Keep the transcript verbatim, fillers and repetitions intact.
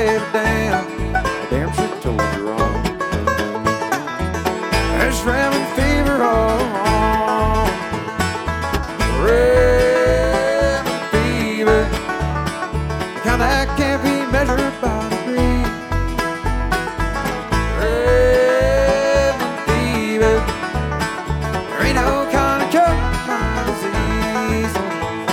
let her down. I damn sure told her wrong. There's ramming